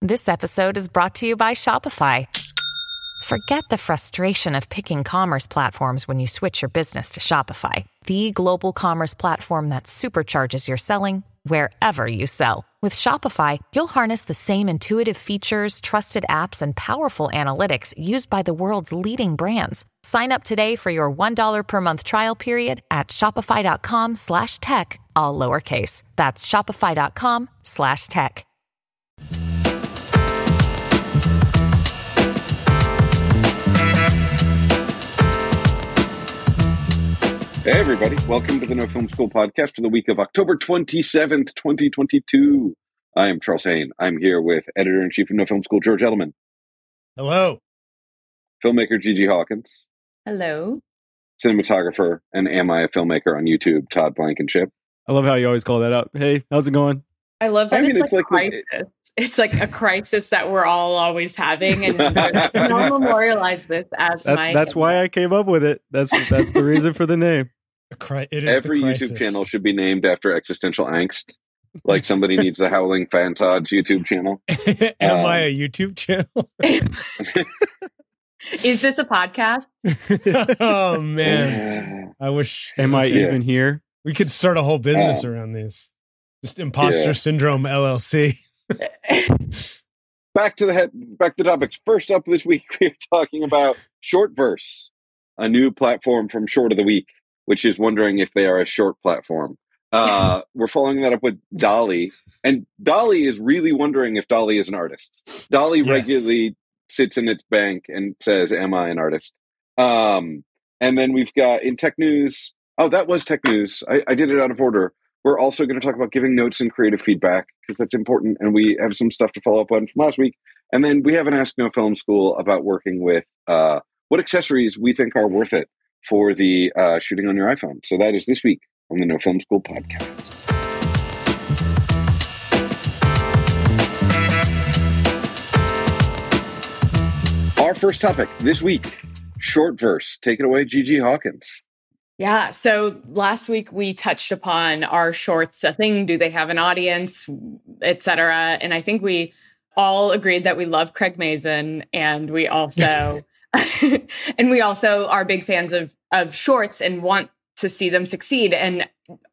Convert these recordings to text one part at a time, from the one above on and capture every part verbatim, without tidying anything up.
This episode is brought to you by Shopify. Forget the frustration of picking commerce platforms when you switch your business to Shopify, the global commerce platform that supercharges your selling wherever you sell. With Shopify, you'll harness the same intuitive features, trusted apps, and powerful analytics used by the world's leading brands. Sign up today for your one dollar per month trial period at shopify.com slash tech, all lowercase. That's shopify.com slash tech. Hey everybody, welcome to the No Film School podcast for the week of October twenty-seventh, twenty twenty-two. I am Charles Haine. I'm here with Editor-in-Chief of No Film School, George Edelman. Hello. Filmmaker Gigi Hawkins. Hello. Cinematographer and Am I a Filmmaker on YouTube, Todd Blankenship. I love how you always call that up. Hey, how's it going? I love that I mean, it's, it's like, like a crisis. The, it's like a crisis that we're all always having, and I'll memorialize this as that's, my. That's why I came up with it. That's that's the reason for the name. It is Every the YouTube channel should be named after existential angst. Like somebody needs the Howling Fantod's YouTube channel. Am um, I a YouTube channel? Is this a podcast? Oh man, I wish. Am I yeah. even here? We could start a whole business um, around these. Just Imposter yeah. Syndrome L L C. Back to the head. Back to the topics. First up this week, we're talking about Shortverse, a new platform from Short of the Week, which is wondering if they are a short platform. Uh, we're following that up with Dolly, and Dolly is really wondering if Dolly is an artist. Dolly Yes. regularly sits in its bank and says, "Am I an artist?" Um, and then we've got in tech news. Oh, that was tech news. I, I did it out of order. We're also going to talk about giving notes and creative feedback because that's important, and we have some stuff to follow up on from last week. And then we have an Ask No Film School about working with uh, what accessories we think are worth it for the uh, shooting on your iPhone. So that is this week on the No Film School podcast. Our first topic this week, Shortverse. Take it away, Gigi Hawkins. Yeah. So last week we touched upon our shorts, a thing, do they have an audience, et cetera. And I think we all agreed that we love Craig Mazin, and we also and we also are big fans of of shorts and want to see them succeed. And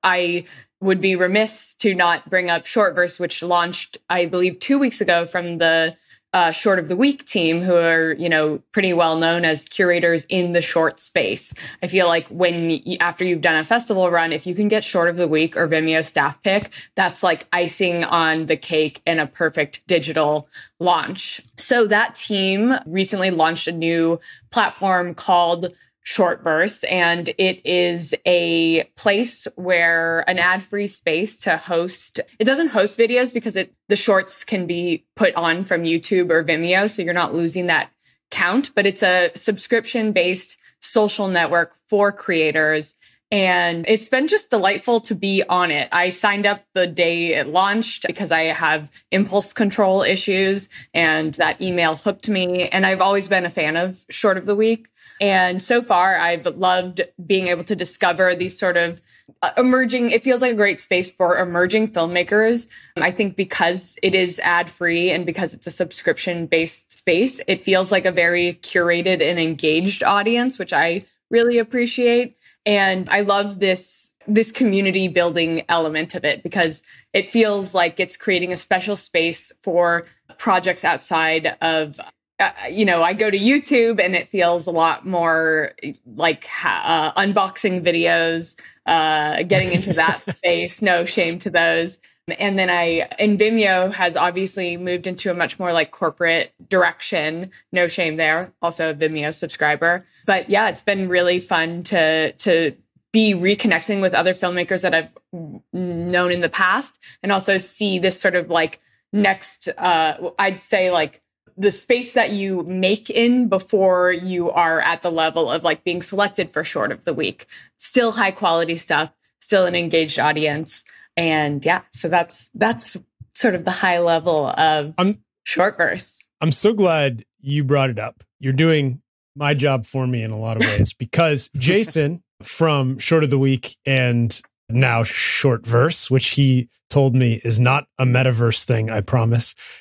I would be remiss to not bring up Shortverse, which launched, I believe, two weeks ago from the Uh, Short of the Week team, who are, you know, pretty well known as curators in the short space. I feel like when, you, after you've done a festival run, if you can get Short of the Week or Vimeo staff pick, that's like icing on the cake and a perfect digital launch. So that team recently launched a new platform called Shortverse, and it is a place where an ad-free space to host. It doesn't host videos because it the shorts can be put on from YouTube or Vimeo, so you're not losing that count, but it's a subscription-based social network for creators. And it's been just delightful to be on it. I signed up the day it launched because I have impulse control issues, and that email hooked me. And I've always been a fan of Short of the Week. And so far, I've loved being able to discover these sort of uh, emerging, it feels like a great space for emerging filmmakers. I think because it is ad-free and because it's a subscription-based space, it feels like a very curated and engaged audience, which I really appreciate. And I love this this community building element of it because it feels like it's creating a special space for projects outside of, uh, you know, I go to YouTube and it feels a lot more like uh, unboxing videos, uh, getting into that space. No shame to those. And then I, and Vimeo has obviously moved into a much more like corporate direction. No shame there. Also a Vimeo subscriber. But yeah, it's been really fun to, to be reconnecting with other filmmakers that I've known in the past, and also see this sort of like next, uh, I'd say like the space that you make in before you are at the level of like being selected for Short of the Week. Still high quality stuff, still an engaged audience. And yeah, so that's that's sort of the high level of I'm, Shortverse. I'm so glad you brought it up. You're doing my job for me in a lot of ways because Jason from Short of the Week and now Shortverse, which he told me is not a metaverse thing, I promise.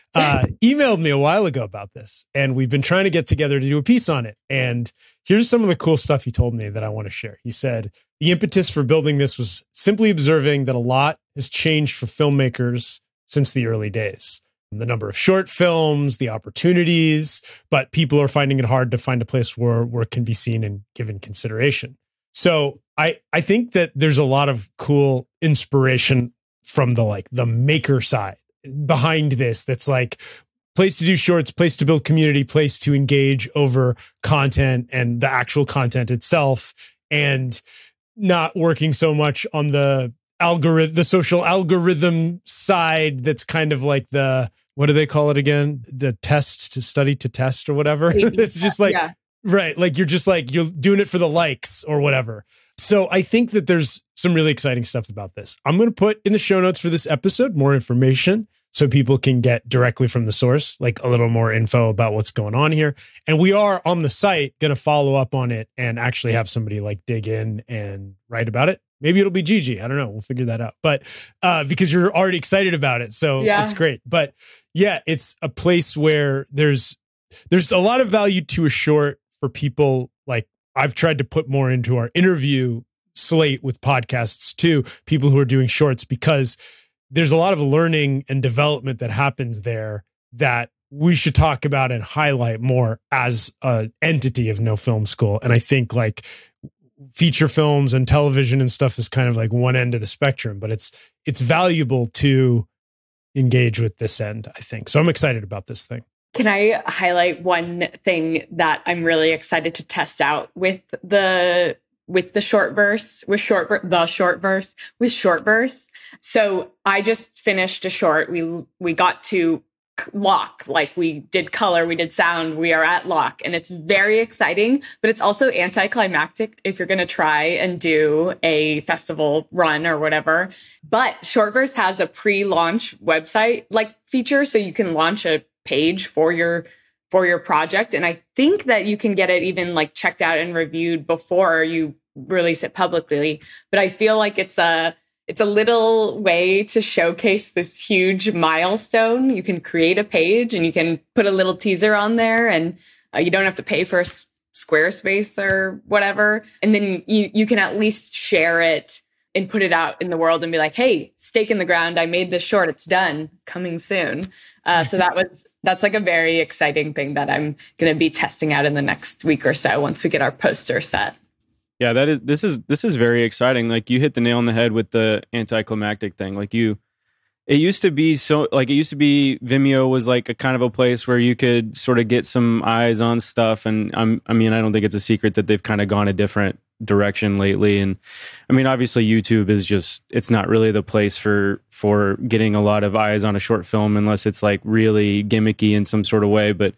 uh, emailed me a while ago about this, and we've been trying to get together to do a piece on it. And here's some of the cool stuff he told me that I want to share. He said, the impetus for building this was simply observing that a lot has changed for filmmakers since the early days. The number of short films, the opportunities, but people are finding it hard to find a place where, where it can be seen and given consideration. So I, I think that there's a lot of cool inspiration from the like the maker side behind this. That's like place to do shorts, place to build community, place to engage over content and the actual content itself, and not working so much on the algorithm, the social algorithm side. That's kind of like the, what do they call it again? The test to study to test or whatever. It's just like, yeah. Right. Like you're just like, you're doing it for the likes or whatever. So I think that there's some really exciting stuff about this. I'm going to put in the show notes for this episode more information so people can get directly from the source, like a little more info about what's going on here. And we are on the site going to follow up on it and actually have somebody like dig in and write about it. Maybe it'll be Gigi. I don't know. We'll figure that out. But uh, because you're already excited about it. So yeah. It's great. But yeah, it's a place where there's there's a lot of value to a short for people. Like I've tried to put more into our interview slate with podcasts too, people who are doing shorts, because there's a lot of learning and development that happens there that we should talk about and highlight more as an entity of No Film School. And I think like feature films and television and stuff is kind of like one end of the spectrum, but it's it's valuable to engage with this end, I think. So I'm excited about this thing. Can I highlight one thing that I'm really excited to test out with the with the short verse, with short ver- the short verse, with short verse. So I just finished a short. We we got to lock, like we did color, we did sound, we are at lock, and it's very exciting, but it's also anticlimactic if you're going to try and do a festival run or whatever. But Shortverse has a pre-launch website like feature, so you can launch a page for your for your project, and I think that you can get it even like checked out and reviewed before you release it publicly. But I feel like it's a It's a little way to showcase this huge milestone. You can create a page and you can put a little teaser on there, and uh, you don't have to pay for a s- Squarespace or whatever. And then you, you can at least share it and put it out in the world and be like, hey, stake in the ground. I made this short. It's done. Coming soon. Uh, so that was, that's like a very exciting thing that I'm going to be testing out in the next week or so once we get our poster set. Yeah, that is this is this is very exciting. Like you hit the nail on the head with the anticlimactic thing. Like you, it used to be so like it used to be Vimeo was like a kind of a place where you could sort of get some eyes on stuff. And I'm I mean I don't think it's a secret that they've kind of gone a different direction lately. And I mean obviously YouTube is just it's not really the place for for getting a lot of eyes on a short film unless it's like really gimmicky in some sort of way. But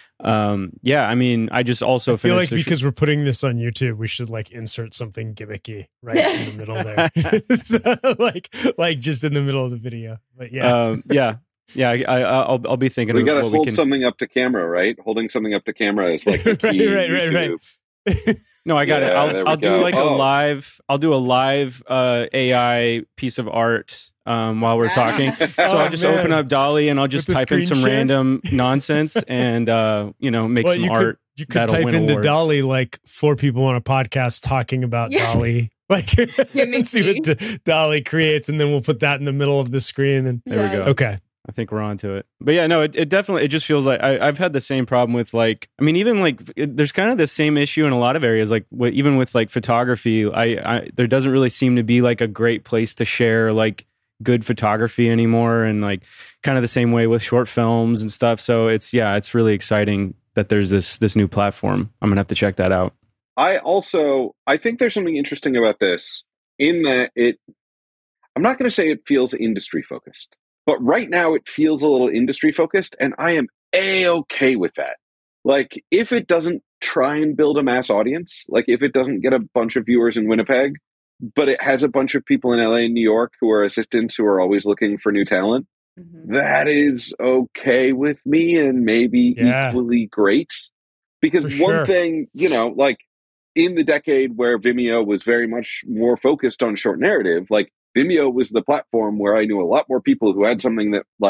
um yeah I mean I just also I feel like the because sh- we're putting this on YouTube we should like insert something gimmicky right in the middle there. So, like like just in the middle of the video. But yeah um yeah yeah I, I I'll I'll be thinking we of gotta what hold we can... something up to camera, right? Holding something up to camera is like the key. right right right, right. No, I got yeah, it. I'll I'll do like oh. a live. I'll do a live uh, A I piece of art um, while we're talking. So oh, I'll just man. open up DALL-E and I'll just type in some share? random nonsense and uh, you know make well, some you art. Could, you could type into awards. DALL-E like four people on a podcast talking about yeah. DALL-E. Like see what D- DALL-E creates, and then we'll put that in the middle of the screen. And there yeah. we go. Okay. I think we're on to it. But yeah, no, it, it definitely, it just feels like I, I've had the same problem with like, I mean, even like, it, there's kind of the same issue in a lot of areas, like w- even with like photography, I, I, there doesn't really seem to be like a great place to share like good photography anymore. And like kind of the same way with short films and stuff. So it's, yeah, it's really exciting that there's this, this new platform. I'm going to have to check that out. I also, I think there's something interesting about this in that it, I'm not going to say it feels industry focused. But right now it feels a little industry focused, and I am A-okay with that. Like, if it doesn't try and build a mass audience, like if it doesn't get a bunch of viewers in Winnipeg, but it has a bunch of people in L A and New York who are assistants who are always looking for new talent, mm-hmm. that is okay with me and maybe yeah. equally great. Because for one sure. thing, you know, like in the decade where Vimeo was very much more focused on short narrative, like Vimeo was the platform where I knew a lot more people who had something that like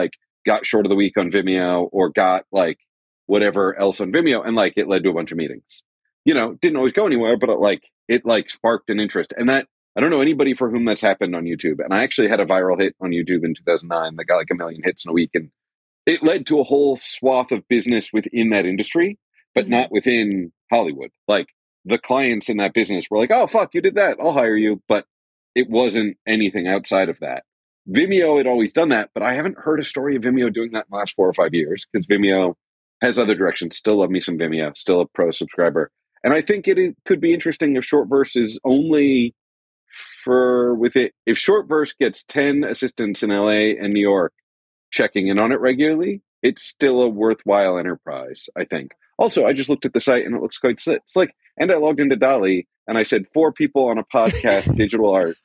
got short of the week on Vimeo or got like whatever else on Vimeo, and like it led to a bunch of meetings. You know, didn't always go anywhere, but it, like it like sparked an interest. And that I don't know anybody for whom that's happened on YouTube. And I actually had a viral hit on YouTube in two thousand nine that got like a million hits in a week, and it led to a whole swath of business within that industry, but mm-hmm. not within Hollywood. Like the clients in that business were like, "Oh fuck, you did that, I'll hire you," but it wasn't anything outside of that. Vimeo had always done that, but I haven't heard a story of Vimeo doing that in the last four or five years because Vimeo has other directions. Still love me some Vimeo, still a pro subscriber. And I think it, it could be interesting if Shortverse is only for with it. If Shortverse gets ten assistants in L A and New York checking in on it regularly, it's still a worthwhile enterprise, I think. Also, I just looked at the site and it looks quite slick. And I logged into DALL-E and I said four people on a podcast, digital art.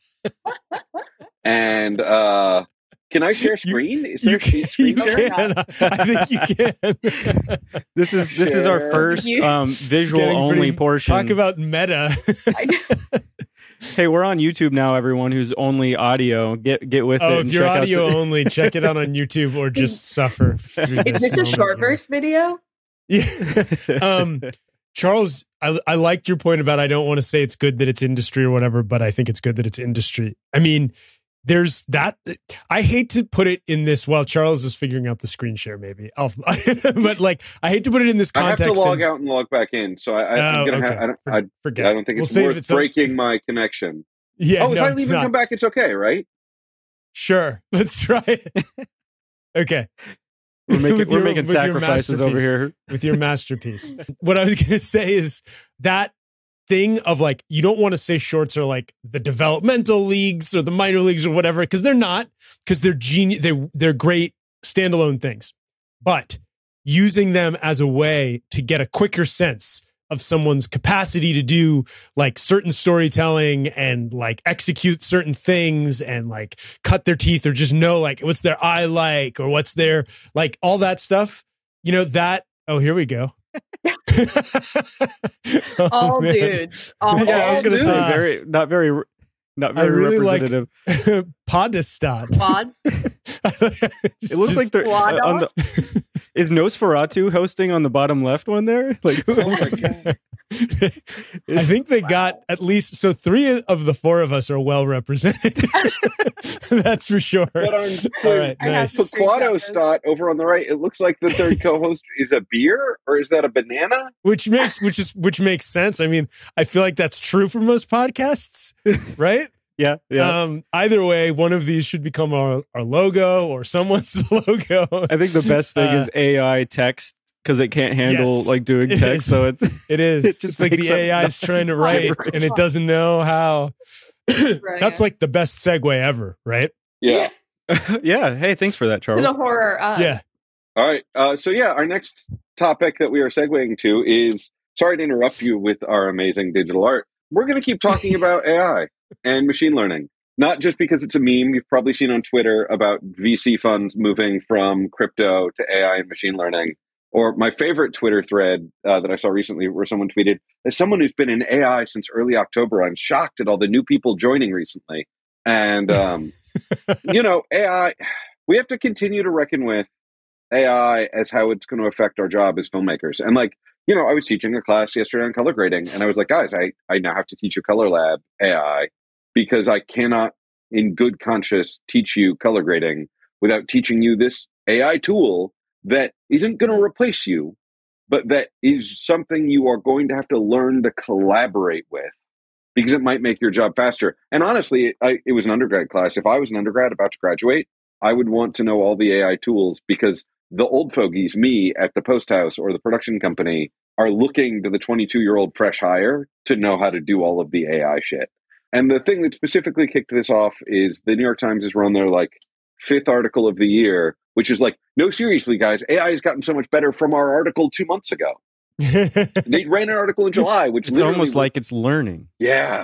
And uh, can I share screen? Is there you, a screen you share? can. I think you can. This is this is our first um, visual only pretty, portion. Talk about meta. Hey, we're on YouTube now, everyone who's only audio. Get get with oh, it. if you're audio the- only, check it out on YouTube or just suffer through Is this, this a Shortverse video? Yeah. um, Charles, I, I liked your point about I don't want to say it's good that it's industry or whatever, but I think it's good that it's industry. I mean, there's that. I hate to put it in this while Charles is figuring out the screen share, maybe. I'll, but like, I hate to put it in this context. I have to log and, out and log back in. So I, I, oh, I'm gonna okay. have, I, don't, I, Forget. I don't think it's we'll worth it's breaking my connection. Yeah. Oh, no, if I leave and come back, it's okay, right? Sure. Let's try it. Okay. We're making, With we're your- making with your sacrifices over masterpiece. here. With your masterpiece. What I was going to say is that thing of like, you don't want to say shorts are like the developmental leagues or the minor leagues or whatever, because they're not, because they're genius. They're, they're great standalone things, but using them as a way to get a quicker sense of someone's capacity to do like certain storytelling and like execute certain things and like cut their teeth or just know like what's their eye like or what's their like all that stuff, you know, that, oh, here we go. oh, all man. dudes. All yeah, I was going to say Uh, very, not very, not very I really representative. Like Podestat. Pod. It looks like they're uh, on the. Is Nosferatu hosting on the bottom left one there? Like, oh my God. I think they wow. got at least so three of the four of us are well represented. That's for sure. But on all right, nice. Pequado Stott over on the right, it looks like the third co-host is a beer, or is that a banana? Which makes which is which makes sense. I mean, I feel like that's true for most podcasts, right? Yeah, yeah. Um, either way, one of these should become our, our logo or someone's logo. I think the best thing uh, is A I text because it can't handle yes, like doing text. Is. So it, it is. It just it's like the A I is trying to write and it doesn't know how. Right. That's like the best segue ever, right? Yeah. Yeah. Hey, thanks for that, Charles. The horror. Uh, yeah. All right. Uh, so yeah, our next topic that we are segueing to is, sorry to interrupt you with our amazing digital art. We're going to keep talking about A I and machine learning, not just because it's a meme. You've probably seen on Twitter about V C funds moving from crypto to A I and machine learning. Or my favorite Twitter thread uh, that I saw recently where someone tweeted, as someone who's been in A I since early October, I'm shocked at all the new people joining recently. And, um, you know, A I, we have to continue to reckon with A I as how it's going to affect our job as filmmakers. And like, you know, I was teaching a class yesterday on color grading, and I was like, guys, I, I now have to teach a color lab A I because I cannot, in good conscience, teach you color grading without teaching you this A I tool that isn't going to replace you, but that is something you are going to have to learn to collaborate with because it might make your job faster. And honestly, I, it was an undergrad class. If I was an undergrad about to graduate, I would want to know all the A I tools because the old fogies, me at the post house or the production company, are looking to the twenty-two-year-old fresh hire to know how to do all of the A I shit. And the thing that specifically kicked this off is the New York Times has run their like fifth article of the year, which is like, no, seriously, guys, A I has gotten so much better from our article two months ago. They ran an article in July, which it's almost was, like it's learning. Yeah.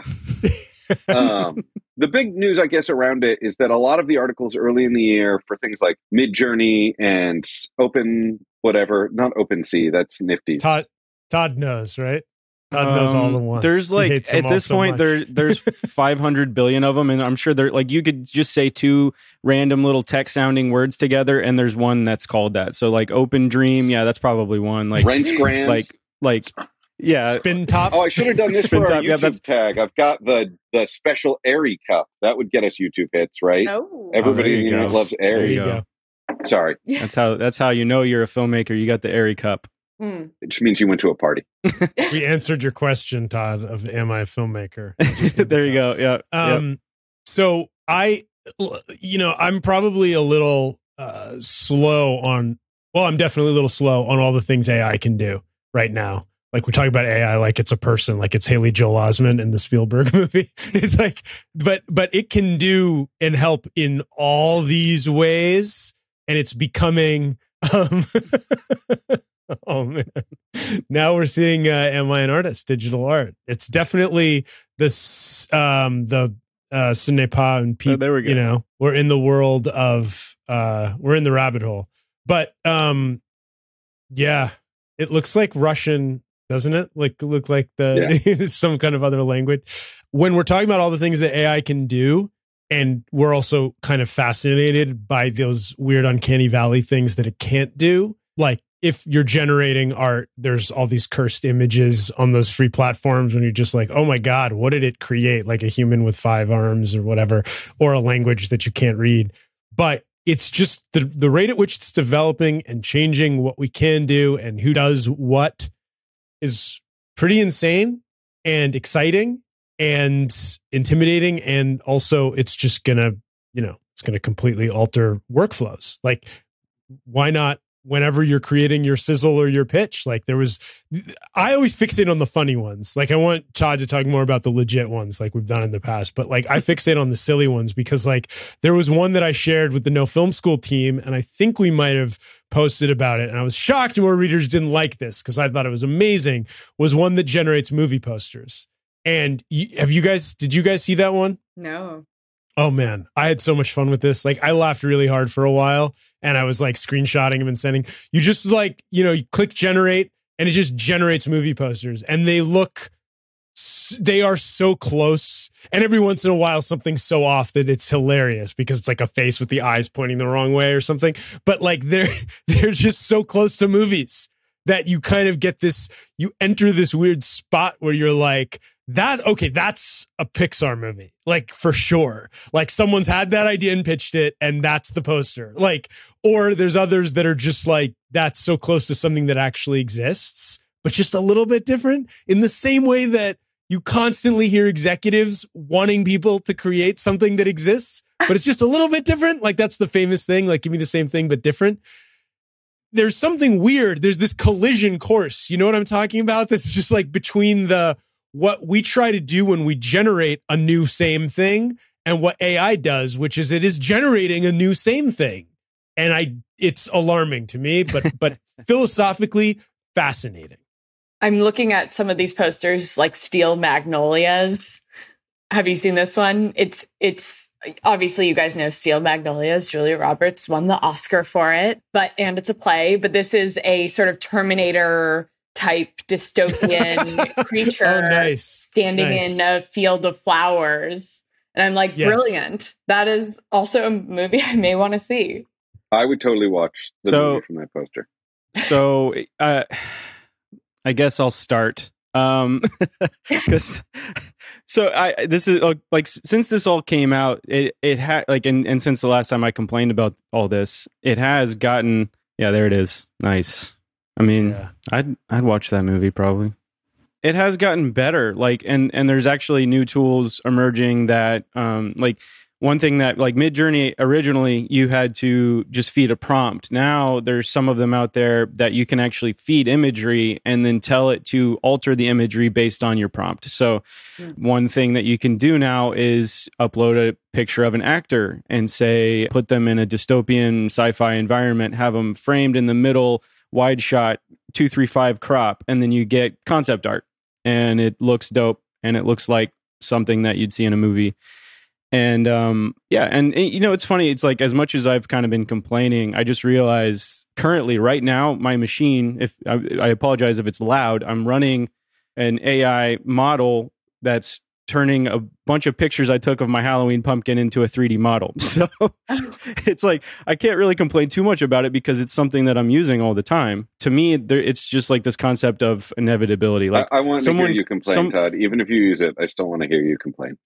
um, the big news, I guess, around it is that a lot of the articles early in the year for things like Midjourney and Open, whatever, not OpenSea, that's Nifty. Todd, Todd knows, right? God knows all the Um, ones. There's He like hates them at all this so point much. there there's five hundred billion of them, and I'm sure they're like you could just say two random little tech sounding words together, and there's one that's called that. So like Open Dream, yeah, that's probably one. Like Rent Grand. like like yeah, Spin top. Oh, I should have done this Spin for our top, YouTube yeah, that's- tag. I've got the the special Airy cup. That would get us YouTube hits, right? Oh. Everybody there in the you internet go. loves there Airy. you go. Sorry, that's how that's how you know you're a filmmaker. You got the Airy Cup. Hmm. it just means you went to a party. We answered your question, Todd, of am I a filmmaker? I just need There to you tell. go. Yeah. Yep. Um, so I, you know, I'm probably a little uh, slow on. Well, I'm definitely a little slow on all the things A I can do right now. Like we're talking about A I, like it's a person, like it's Haley Joel Osment in the Spielberg movie. It's like, but but it can do and help in all these ways, and it's becoming. Um, oh man! Now we're seeing uh, "Am I an Artist?" digital art. It's definitely this um, the uh, ce n'est pas and Oh, there we go. You know, we're in the world of uh, we're in the rabbit hole. But um, yeah, it looks like Russian, doesn't it? Like look like the some kind of other language. When we're talking about all the things that A I can do, and we're also kind of fascinated by those weird uncanny valley things that it can't do. Like if you're generating art, there's all these cursed images on those free platforms when you're just like, oh my God, what did it create? Like a human with five arms or whatever, or a language that you can't read. But it's just the, the rate at which it's developing and changing what we can do and who does what is pretty insane and exciting and intimidating. And also it's just gonna, you know, it's gonna completely alter workflows. Like, why not whenever you're creating your sizzle or your pitch? Like there was, I always fixate on the funny ones. Like I want Todd to talk more about the legit ones like we've done in the past, but like I fixate on the silly ones because like there was one that I shared with the No Film School team and I think we might have posted about it. And I was shocked more readers didn't like this because I thought it was amazing, was one that generates movie posters. And you, have you guys, did you guys see that one? No. Oh man, I had so much fun with this. Like I laughed really hard for a while and I was like screenshotting them and sending. You just like, you know, you click generate and it just generates movie posters and they look, they are so close. And every once in a while, something's so off that it's hilarious because it's like a face with the eyes pointing the wrong way or something. But like they're, they're just so close to movies that you kind of get this, you enter this weird spot where you're like, that, okay, that's a Pixar movie, like for sure. Like someone's had that idea and pitched it, and that's the poster. Like, or there's others that are just like, that's so close to something that actually exists, but just a little bit different in the same way that you constantly hear executives wanting people to create something that exists, but it's just a little bit different. Like that's the famous thing, like give me the same thing, but different. There's something weird. There's this collision course. You know what I'm talking about? That's just like between the, what we try to do when we generate a new same thing and what A I does, which is it is generating a new same thing. And I, it's alarming to me, but, but philosophically fascinating. I'm looking at some of these posters like Steel Magnolias. Have you seen this one? It's, it's obviously you guys know Steel Magnolias. Julia Roberts won the Oscar for it, but, and it's a play, but this is a sort of Terminator type dystopian creature oh, nice. standing nice. in a field of flowers. And I'm like, yes. brilliant. That is also a movie I may want to see. I would totally watch the So- movie from that poster. So uh, I guess I'll start. Um, because so I this is uh, like since this all came out, it it had like and, and since the last time I complained about all this, it has gotten yeah there it is nice. I mean, Yeah. I'd I'd watch that movie probably. It has gotten better, like, and and there's actually new tools emerging that, um, like one thing that like Midjourney originally you had to just feed a prompt. Now there's some of them out there that you can actually feed imagery and then tell it to alter the imagery based on your prompt. So Mm. one thing that you can do now is upload a picture of an actor and say put them in a dystopian sci-fi environment, have them framed in the middle, wide shot, two three five crop, and then you get concept art and it looks dope and it looks like something that you'd see in a movie. And um yeah, and, and you know it's funny, it's like as much as I've kind of been complaining, I just realized currently right now my machine, if I, I apologize if it's loud, I'm running an A I model that's turning a bunch of pictures I took of my Halloween pumpkin into a three D model. So it's like, I can't really complain too much about it because it's something that I'm using all the time. To me, there, it's just like this concept of inevitability. Like I, I want someone, to hear you complain, some, Todd. Even if you use it, I still want to hear you complain.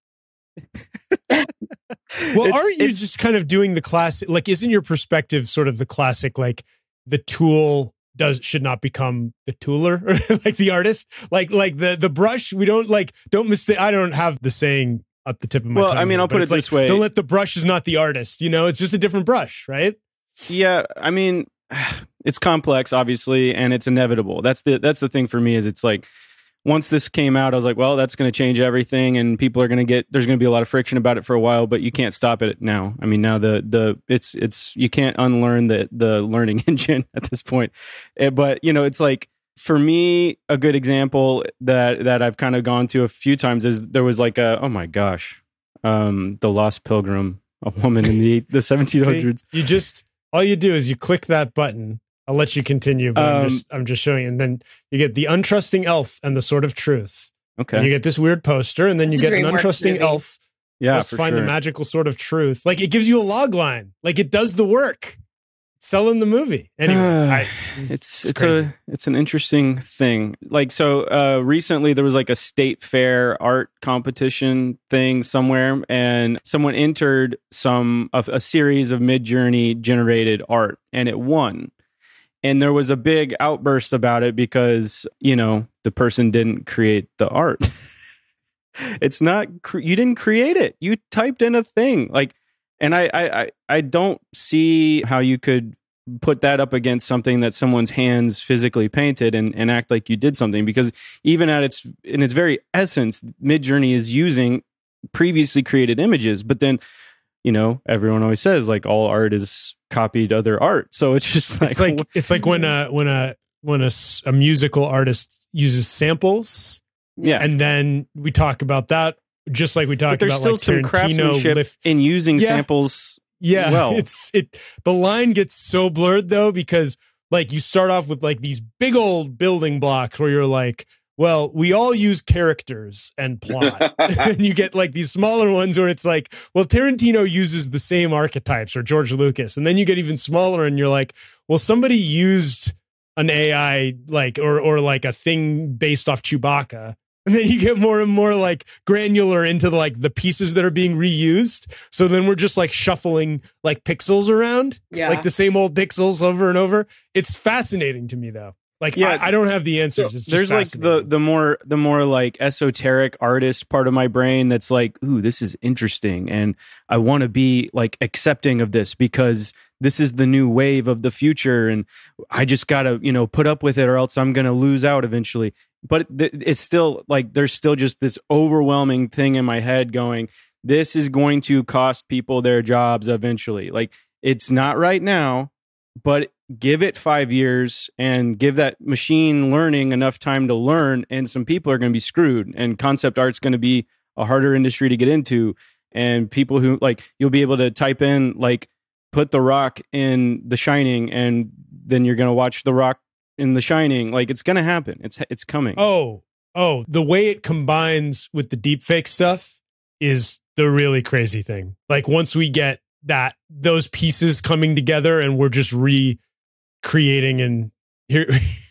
Well, It's- aren't you it's- just kind of doing the classic? Like, isn't your perspective sort of the classic? Like, the tool does should not become the tooler, like the artist. Like, like the the brush. We don't like don't mistake. I don't have the saying at the tip of my Well, tongue. I mean, here, I'll but put it's it like, this way. Don't let the brush is not the artist. You know, it's just a different brush, right? Yeah, I mean, it's complex, obviously, and it's inevitable. That's the that's the thing for me is it's like once this came out, I was like, well, that's going to change everything, and people are going to get there's going to be a lot of friction about it for a while, but you can't stop it now. I mean, now the the it's it's you can't unlearn the the learning engine at this point. Eh, But you know, it's like for me, a good example that that I've kind of gone to a few times is there was like a oh my gosh, um, the Lost Pilgrim, a woman in the the seventeen hundreds. See, you just all you do is you click that button. I'll let you continue, but I'm Um, just I'm just showing you. And then you get the untrusting elf and the sword of truth. Okay, And you get this weird poster, and then you It's a get an DreamWorks untrusting movie. elf. yeah, Let's for find sure. the magical sword of truth. Like, it gives you a log line. Like, it does the work. Selling the movie. Anyway, I, it's it's crazy. a it's an interesting thing. Like so, uh, recently there was like a state fair art competition thing somewhere, and someone entered some of a series of Midjourney generated art, and it won. And there was a big outburst about it because you know the person didn't create the art. It's not cre- you didn't create it. You typed in a thing like. And I, I, I- I don't see how you could put that up against something that someone's hands physically painted and, and act like you did something. Because even at its in its very essence, Midjourney is using previously created images. But then, you know, everyone always says like all art is copied other art. So it's just like It's like it's like when a when a when a, s- a musical artist uses samples, yeah. and then we talk about that, just like we But talked there's about still like some Tarantino craftsmanship lift. in using Yeah. samples. Yeah, well. it's it. The line gets so blurred though because like you start off with like these big old building blocks where you're like, well, we all use characters and plot, and you get like these smaller ones where it's like, well, Tarantino uses the same archetypes or George Lucas, and then you get even smaller and you're like, well, somebody used an A I like or or like a thing based off Chewbacca. And then you get more and more like granular into the, like the pieces that are being reused. So then we're just like shuffling like pixels around, Yeah. like the same old pixels over and over. It's fascinating to me though. Like Yeah. I, I don't have the answers. It's just There's like the fascinating. the more the more like esoteric artist part of my brain that's like, ooh, this is interesting, and I want to be like accepting of this because this is the new wave of the future, and I just gotta you know put up with it, or else I'm gonna lose out eventually. But th- it's still like there's still just this overwhelming thing in my head going, this is going to cost people their jobs eventually. Like it's not right now, but give it five years and give that machine learning enough time to learn, and some people are going to be screwed, and concept art's going to be a harder industry to get into. And people who like, you'll be able to type in like, put The Rock in The Shining, and then you're going to watch The Rock in The Shining. Like it's going to happen. It's, it's coming. Oh, oh, the way it combines with the deepfake stuff is the really crazy thing. Like once we get that, those pieces coming together and we're just recreating and here,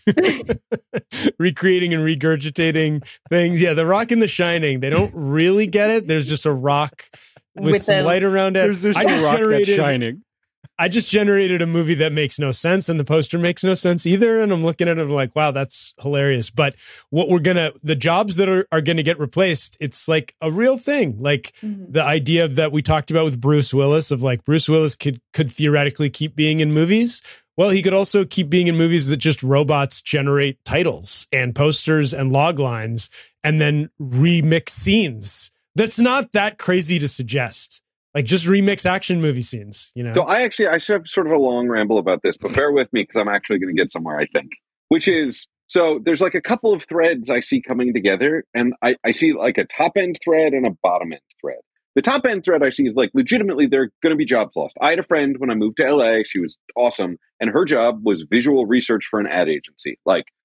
recreating and regurgitating things. Yeah. The Rock in The Shining, they don't really get it. There's just a rock with, With some a- light around it. There's, there's I no just rock that's generated- shining. I just generated a movie that makes no sense, and the poster makes no sense either. And I'm looking at it I'm like, wow, that's hilarious. But what we're gonna, the jobs that are, are gonna get replaced, it's like a real thing. Like Mhm. the idea that we talked about with Bruce Willis of like Bruce Willis could could theoretically keep being in movies. Well, he could also keep being in movies that just robots generate titles and posters and log lines and then remix scenes. That's not that crazy to suggest. Like just remix action movie scenes, you know? So I actually I should have sort of a long ramble about this, but bear with me because I'm actually going to get somewhere. I think, which is so there's like a couple of threads I see coming together, and I, I see like a top end thread and a bottom end thread. The top end thread I see is like legitimately there are going to be jobs lost. I had a friend when I moved to L A. She was awesome, and her job was visual research for an ad agency. Like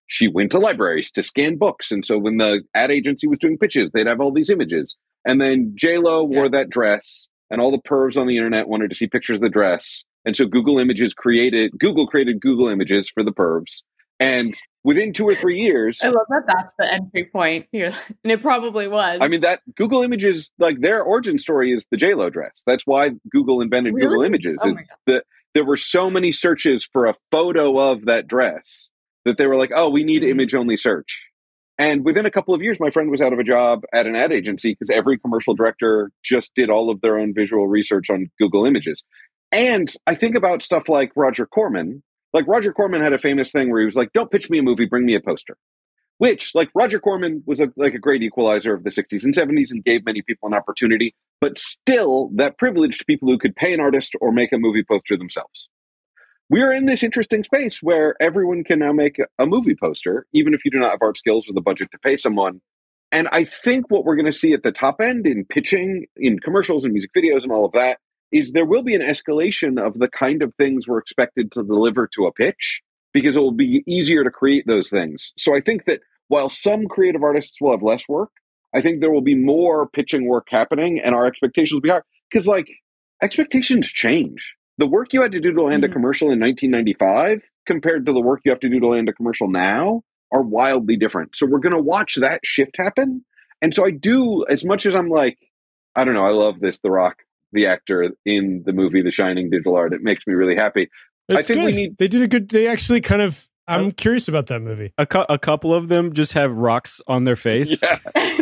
she went to libraries to scan books. And so when the ad agency was doing pitches, they'd have all these images. And then J-Lo wore Yeah. that dress, and all the pervs on the internet wanted to see pictures of the dress. And so Google Images created, Google created Google Images for the pervs. And within two or three years, I love that that's the entry point here. And it probably was. I mean, that Google Images, like their origin story is the J-Lo dress. That's why Google invented Really? Google Images. Oh is my God. that there were so many searches for a photo of that dress that they were like, oh, we need Mhm. image only search. And within a couple of years, my friend was out of a job at an ad agency because every commercial director just did all of their own visual research on Google Images. And I think about stuff like Roger Corman. Like Roger Corman had a famous thing where he was like, don't pitch me a movie, bring me a poster. Which, like, Roger Corman was a, like a great equalizer of the sixties and seventies and gave many people an opportunity. But still, that privileged people who could pay an artist or make a movie poster themselves. We are in this interesting space where everyone can now make a movie poster, even if you do not have art skills or the budget to pay someone. And I think what we're going to see at the top end in pitching, in commercials and music videos and all of that, is there will be an escalation of the kind of things we're expected to deliver to a pitch, because it will be easier to create those things. So I think that while some creative artists will have less work, I think there will be more pitching work happening, and our expectations will be higher. Because, like, expectations change. The work you had to do to land a Mhm. commercial in nineteen ninety-five compared to the work you have to do to land a commercial now are wildly different. So we're going to watch that shift happen. And so I do, as much as I'm like, I don't know, I love this, The Rock, the actor in the movie The Shining digital art. It makes me really happy. It's I think good. we need- They did a good. They actually kind of. I'm curious about that movie. A, cu- a couple of them just have rocks on their face. Yeah,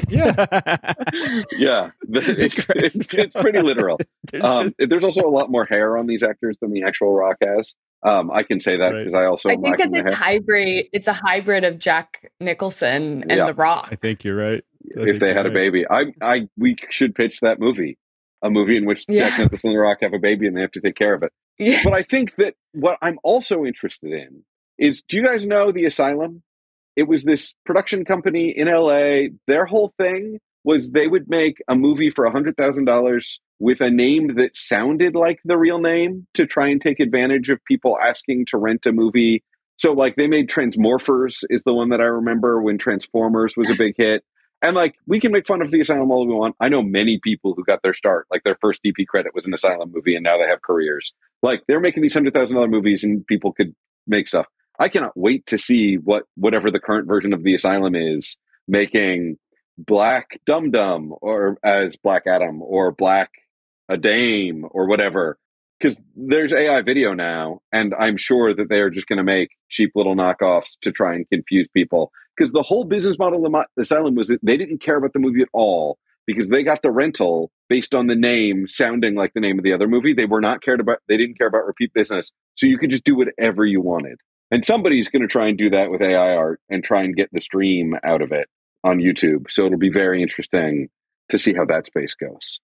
Yeah, yeah. It's, it's, it's pretty literal. There's Um, just- there's also a lot more hair on these actors than the actual Rock has. Um, I can say that Right. because I also I am think lacking it's the hair. hybrid. It's a hybrid of Jack Nicholson and Yeah. The Rock. I think you're right. I If think they you're had a right. baby, I, I, we should pitch that movie, a movie in which Yeah. Jack Nicholson and The Rock have a baby and they have to take care of it. Yeah. But I think that what I'm also interested in is, do you guys know The Asylum? It was this production company in L A. Their whole thing was they would make a movie for one hundred thousand dollars with a name that sounded like the real name to try and take advantage of people asking to rent a movie. So, like, they made Transmorphers is the one that I remember when Transformers was a big hit. And, like, we can make fun of The Asylum all we want. I know many people who got their start, like their first D P credit was an Asylum movie, and now they have careers. Like, they're making these one hundred thousand dollars movies and people could make stuff. I cannot wait to see what whatever the current version of The Asylum is, making Black Dum Dum or as Black Adam or Black a Dame or whatever. Because there's A I video now, and I'm sure that they are just going to make cheap little knockoffs to try and confuse people. Because the whole business model of the Asylum was that they didn't care about the movie at all, because they got the rental based on the name sounding like the name of the other movie. They were not cared about. They didn't care about repeat business. So you could just do whatever you wanted. And somebody's going to try and do that with A I art and try and get the stream out of it on YouTube. So it'll be very interesting to see how that space goes.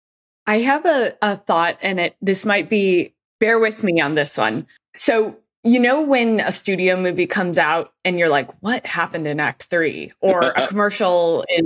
I have a, a thought, and it this might be, bear with me on this one. So, you know, when a studio movie comes out and you're like, what happened in Act Three? Or a commercial is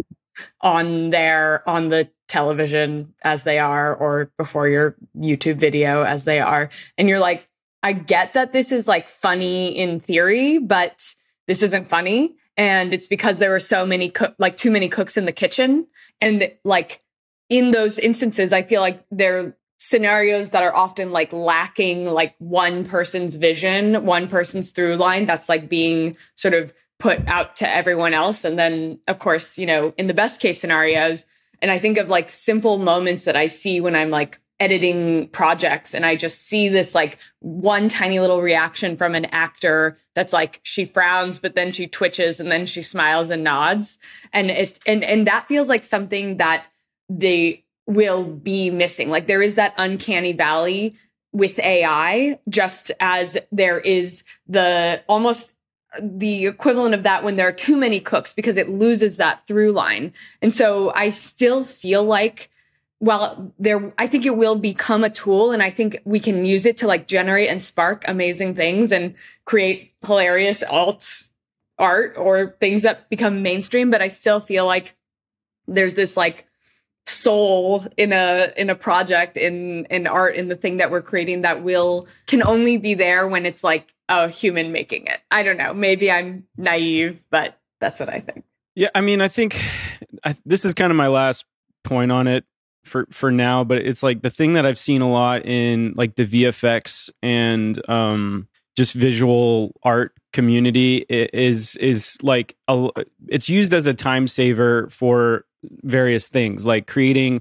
on there on the television as they are, or before your YouTube video as they are. And you're like, I get that this is like funny in theory, but this isn't funny. And it's because there were so many, cook like too many cooks in the kitchen. And like, in those instances, I feel like they're scenarios that are often like lacking like one person's vision, one person's through line that's like being sort of put out to everyone else. And then, of course, you know, in the best case scenarios, and I think of like simple moments that I see when I'm like editing projects, and I just see this like one tiny little reaction from an actor that's like, she frowns, but then she twitches, and then she smiles and nods. And it and and that feels like something that they will be missing. Like, there is that uncanny valley with A I, just as there is the almost the equivalent of that when there are too many cooks, because it loses that through line. And so I still feel like, well, there, I think it will become a tool, and I think we can use it to like generate and spark amazing things and create hilarious alt art or things that become mainstream. But I still feel like there's this like soul in a in a project, in in art, in the thing that we're creating, that will can only be there when it's like a human making it. I don't know. Maybe I'm naive, but that's what I think. Yeah, I mean, I think I, this is kind of my last point on it for for now, but it's like the thing that I've seen a lot in like the V F X and um, just visual art community is is like a, it's used as a time saver for various things, like creating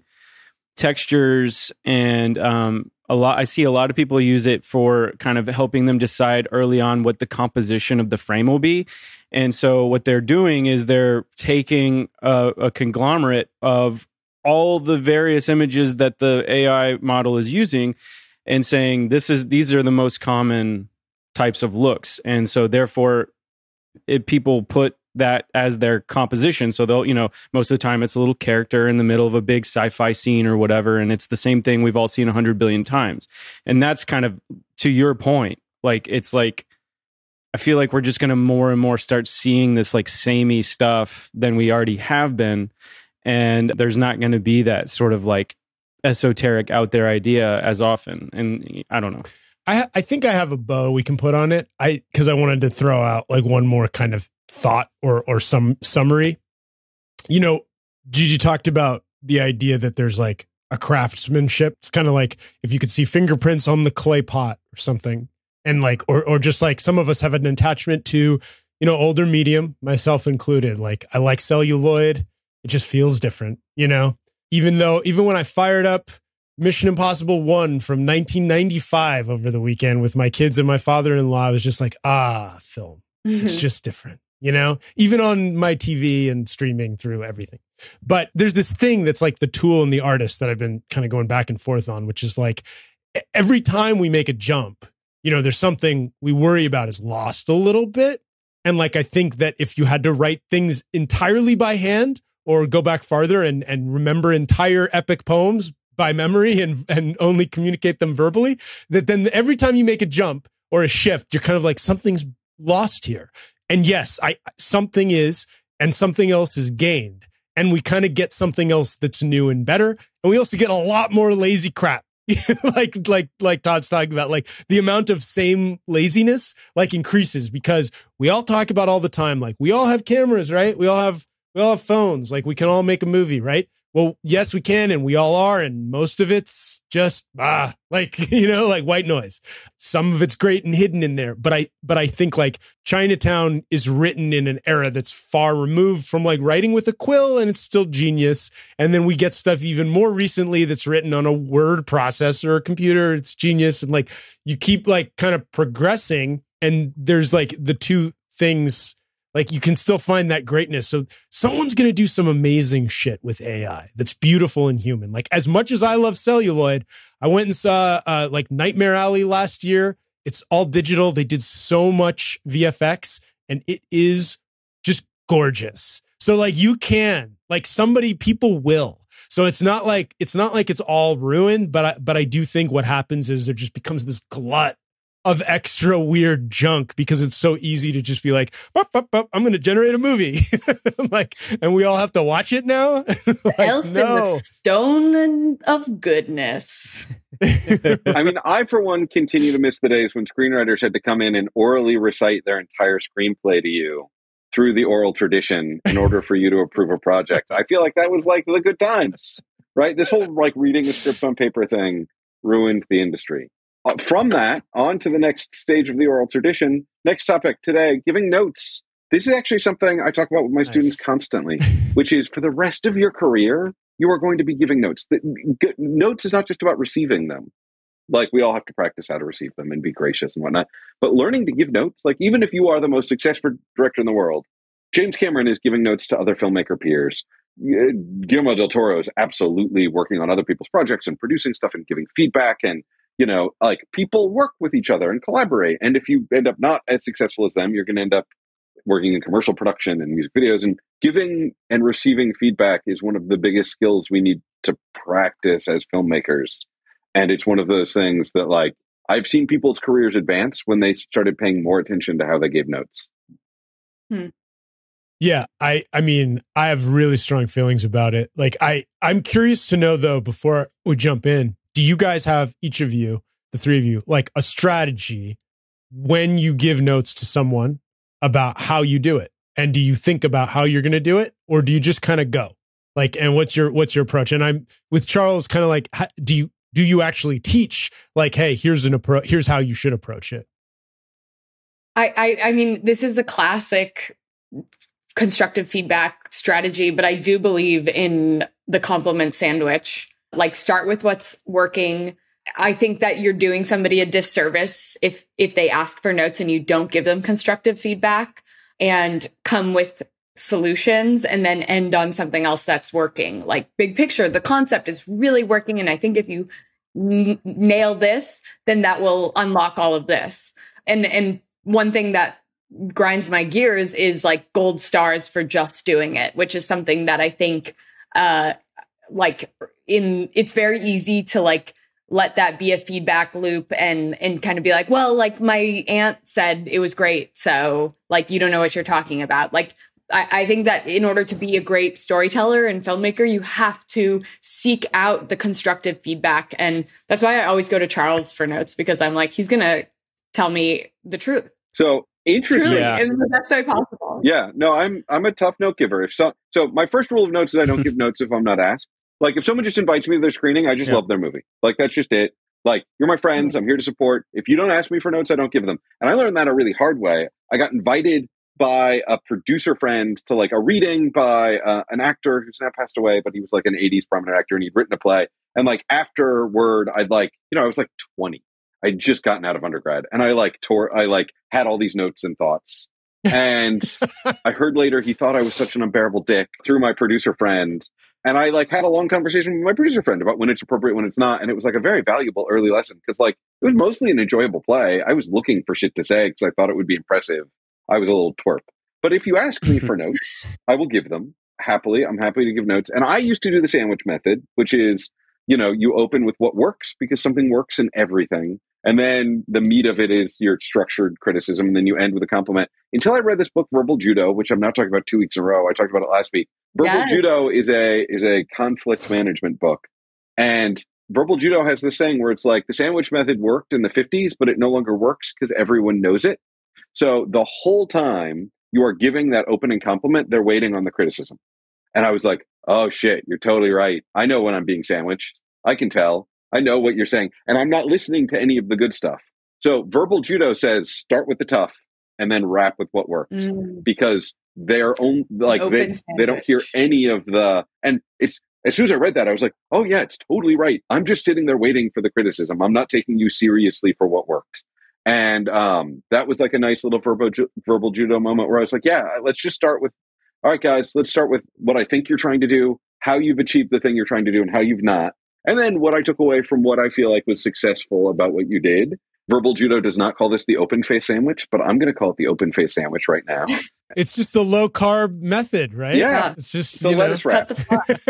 textures and um, a lot. I see a lot of people use it for kind of helping them decide early on what the composition of the frame will be. And so what they're doing is they're taking a, a conglomerate of all the various images that the A I model is using and saying, this is, these are the most common types of looks. And so therefore it, people put that as their composition. So they'll, you know, most of the time it's a little character in the middle of a big sci-fi scene or whatever. And it's the same thing we've all seen a hundred billion times. And that's kind of to your point. Like, it's like, I feel like we're just going to more and more start seeing this like samey stuff than we already have been. And there's not going to be that sort of like esoteric out there idea as often. And I don't know. I I think I have a bow we can put on it. I because I wanted to throw out like one more kind of thought or or some summary. You know, Gigi talked about the idea that there's like a craftsmanship. It's kind of like if you could see fingerprints on the clay pot or something. And like, or or just like some of us have an attachment to, you know, older medium, myself included. Like I like celluloid. It just feels different, you know, even though, even when I fired up Mission Impossible one from nineteen ninety-five over the weekend with my kids and my father-in-law, I was just like, ah, film. Mm-hmm. It's just different, you know, even on my T V and streaming through everything. But there's this thing that's like the tool and the artist that I've been kind of going back and forth on, which is like every time we make a jump, you know, there's something we worry about is lost a little bit. And like, I think that if you had to write things entirely by hand or go back farther and, and remember entire epic poems by memory and, and only communicate them verbally, that then every time you make a jump or a shift, you're kind of like, something's lost here. And yes, I something is, and something else is gained. And we kind of get something else that's new and better. And we also get a lot more lazy crap. like like like Todd's talking about, like the amount of same laziness like increases because we all talk about all the time, like we all have cameras, right? We all have we all have phones, like we can all make a movie, right? Well, yes, we can, and we all are, and most of it's just ah, like, you know, like white noise. Some of it's great and hidden in there, but I but I think like Chinatown is written in an era that's far removed from like writing with a quill, and it's still genius. And then we get stuff even more recently that's written on a word processor or computer. It's genius, and like you keep like kind of progressing, and there's like the two things. Like you can still find that greatness. So someone's going to do some amazing shit with A I that's beautiful and human. Like as much as I love celluloid, I went and saw uh, like Nightmare Alley last year. It's all digital. They did so much V F X and it is just gorgeous. So like you can, like somebody, people will. So it's not like, it's not like it's all ruined, but I, but I do think what happens is there just becomes this glut of extra weird junk because it's so easy to just be like, bup, bup, bup, I'm going to generate a movie. Like, and we all have to watch it now. Like, Elf no. in the stone of goodness. I mean, I, for one, continue to miss the days when screenwriters had to come in and orally recite their entire screenplay to you through the oral tradition in order for you to approve a project. I feel like that was like the good times, right? This whole like reading the script on paper thing ruined the industry. Uh, from that, on to the next stage of the oral tradition. Next topic today, giving notes. This is actually something I talk about with my nice. students constantly, which is for the rest of your career, you are going to be giving notes. The, g- notes is not just about receiving them. Like we all have to practice how to receive them and be gracious and whatnot. But learning to give notes, like even if you are the most successful director in the world, James Cameron is giving notes to other filmmaker peers. Guillermo del Toro is absolutely working on other people's projects and producing stuff and giving feedback. And you know, like people work with each other and collaborate. And if you end up not as successful as them, you're going to end up working in commercial production and music videos. And giving and receiving feedback is one of the biggest skills we need to practice as filmmakers. And it's one of those things that, like, I've seen people's careers advance when they started paying more attention to how they gave notes. Hmm. Yeah, I I mean, I have really strong feelings about it. Like, I, I'm curious to know, though, before we jump in, do you guys have, each of you, the three of you, like a strategy when you give notes to someone about how you do it? And do you think about how you're going to do it, or do you just kind of go? Like, and what's your what's your approach? And I'm with Charles, kind of like, how, do you do you actually teach? Like, hey, here's an approach. Here's how you should approach it. I, I I mean, this is a classic constructive feedback strategy, but I do believe in the compliment sandwich. Like, start with what's working. I think that you're doing somebody a disservice if if they ask for notes and you don't give them constructive feedback, and come with solutions and then end on something else that's working. Like, big picture, the concept is really working, and I think if you n- nail this, then that will unlock all of this. And and one thing that grinds my gears is like gold stars for just doing it, which is something that I think uh like in it's very easy to like let that be a feedback loop and and kind of be like, well, like my aunt said it was great, so like you don't know what you're talking about. Like I, I think that in order to be a great storyteller and filmmaker, you have to seek out the constructive feedback. And that's why I always go to Charles for notes, because I'm like, he's gonna tell me the truth. So interesting. Truly, Yeah. in the best way possible. Yeah, no, I'm I'm a tough note giver. If so, so my first rule of notes is I don't give notes if I'm not asked. Like, if someone just invites me to their screening, I just Yeah. love their movie. Like, that's just it. Like, you're my friends. I'm here to support. If you don't ask me for notes, I don't give them. And I learned that a really hard way. I got invited by a producer friend to like a reading by uh, an actor who's now passed away, but he was like an eighties prominent actor and he'd written a play. And like afterward, I'd like, you know, I was like twenty. I'd just gotten out of undergrad, and I like tore, I like had all these notes and thoughts. And I heard later he thought I was such an unbearable dick through my producer friend. And I like had a long conversation with my producer friend about when it's appropriate, when it's not. And it was like a very valuable early lesson, because like it was mostly an enjoyable play. I was looking for shit to say because I thought it would be impressive. I was a little twerp. But if you ask me for notes, I will give them happily. I'm happy to give notes. And I used to do the sandwich method, which is, you know, you open with what works because something works in everything. And then the meat of it is your structured criticism. And then you end with a compliment. Until I read this book, Verbal Judo, which I'm not talking about two weeks in a row. I talked about it last week. Verbal Yes. Judo is a is a conflict management book. And Verbal Judo has this saying where it's like the sandwich method worked in the fifties, but it no longer works because everyone knows it. So the whole time you are giving that opening compliment, they're waiting on the criticism. And I was like, oh shit, you're totally right. I know when I'm being sandwiched. I can tell. I know what you're saying. And I'm not listening to any of the good stuff. So Verbal Judo says start with the tough and then wrap with what works. Mm. Because they're own like Open they, they don't hear sandwich. any of the, and it's as soon as I read that, I was like, oh yeah, it's totally right. I'm just sitting there waiting for the criticism. I'm not taking you seriously for what worked. And um, that was like a nice little verbal, ju- verbal judo moment where I was like, yeah, let's just start with, all right, guys, let's start with what I think you're trying to do, how you've achieved the thing you're trying to do and how you've not. And then what I took away from what I feel like was successful about what you did. Verbal Judo does not call this the open face sandwich, but I'm going to call it the open face sandwich right now. It's just a low carb method, right? Yeah. It's just The you lettuce know, wrap. Cut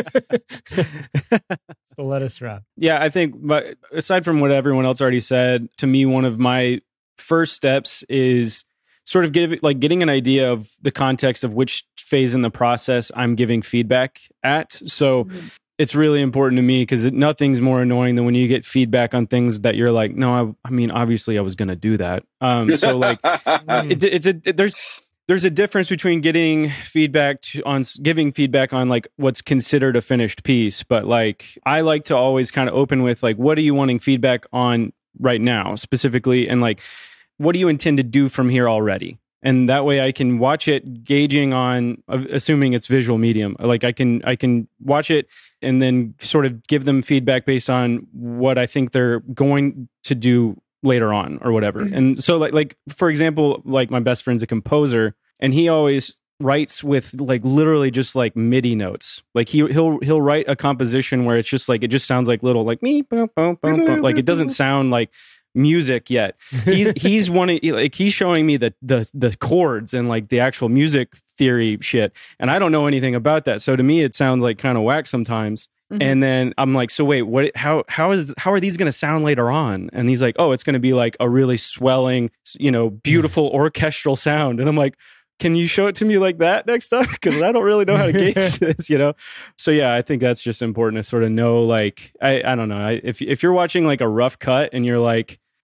the it's the lettuce wrap. Yeah, I think, but aside from what everyone else already said, to me, one of my first steps is sort of give, like getting an idea of the context of which phase in the process I'm giving feedback at. So Mhm. it's really important to me because nothing's more annoying than when you get feedback on things that you're like, no, I, I mean, obviously I was going to do that. Um, so like, it, it's a it, there's there's a difference between getting feedback to, on giving feedback on like what's considered a finished piece, but like I like to always kind of open with like, what are you wanting feedback on right now specifically, and like, what do you intend to do from here already? And that way I can watch it gauging on, assuming it's visual medium. Like I can, I can watch it and then sort of give them feedback based on what I think they're going to do later on or whatever. Mm-hmm. And so like, like, for example, like my best friend's a composer and he always writes with like literally just like MIDI notes. Like he, he'll, he'll write a composition where it's just like, it just sounds like little, like me, boom, boom, boom, boom. Like it doesn't sound like music yet. He's he's wanting like he's showing me the the the chords and like the actual music theory shit, and I don't know anything about that. So to me, it sounds like kind of whack sometimes. Mm-hmm. And then I'm like, so wait, what? How how is how are these going to sound later on? And he's like, oh, it's going to be like a really swelling, you know, beautiful orchestral sound. And I'm like, can you show it to me like that next time? Because I don't really know how to gauge this, you know? So yeah, I think that's just important to sort of know, like, I, I don't know. I, if if you're watching like a rough cut and you're like,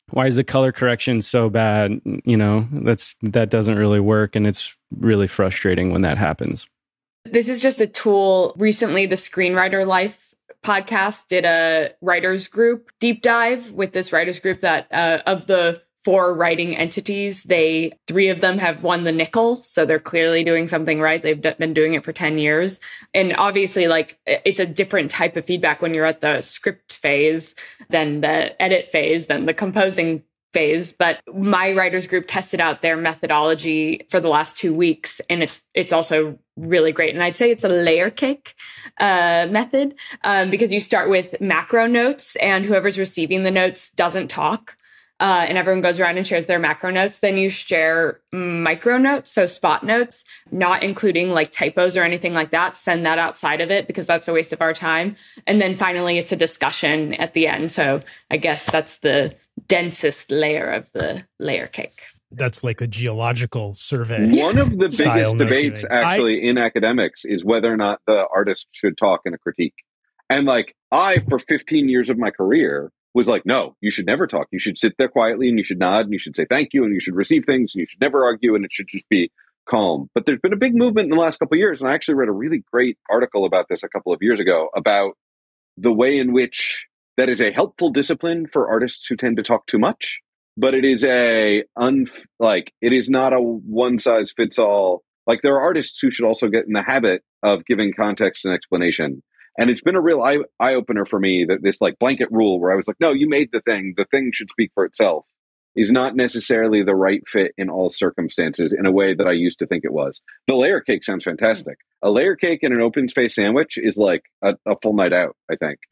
why is the color correction so bad? You know, that's that doesn't really work. And it's really frustrating when that happens. This is just a tool. Recently, the Screenwriter Life podcast did a writers group deep dive with this writers group that uh, of the four writing entities, they three of them have won the nickel. So they're clearly doing something right. They've d- been doing it for ten years. And obviously, like, it's a different type of feedback when you're at the script phase than the edit phase, than the composing phase. But my writers group tested out their methodology for the last two weeks. And it's it's also really great. And I'd say it's a layer cake uh, method um, because you start with macro notes and whoever's receiving the notes doesn't talk. Uh, and everyone goes around and shares their macro notes. Then you share micro notes, so spot notes, not including like typos or anything like that. Send that outside of it because that's a waste of our time. And then finally, it's a discussion at the end. So I guess that's the densest layer of the layer cake. That's like a geological survey. One of the biggest debates giving. actually I, in academics is whether or not the artist should talk in a critique. And like I, for fifteen years of my career, was like, no, you should never talk. You should sit there quietly and you should nod and you should say thank you and you should receive things and you should never argue and it should just be calm. But there's been a big movement in the last couple of years. And I actually read a really great article about this a couple of years ago about the way in which that is a helpful discipline for artists who tend to talk too much. But it is a, un, like, it is not a one size fits all. Like there are artists who should also get in the habit of giving context and explanation. And it's been a real eye, eye opener for me that this like blanket rule where I was like, no, you made the thing. The thing should speak for itself is not necessarily the right fit in all circumstances in a way that I used to think it was. The layer cake sounds fantastic. A layer cake and an open space sandwich is like a, a full night out, I think.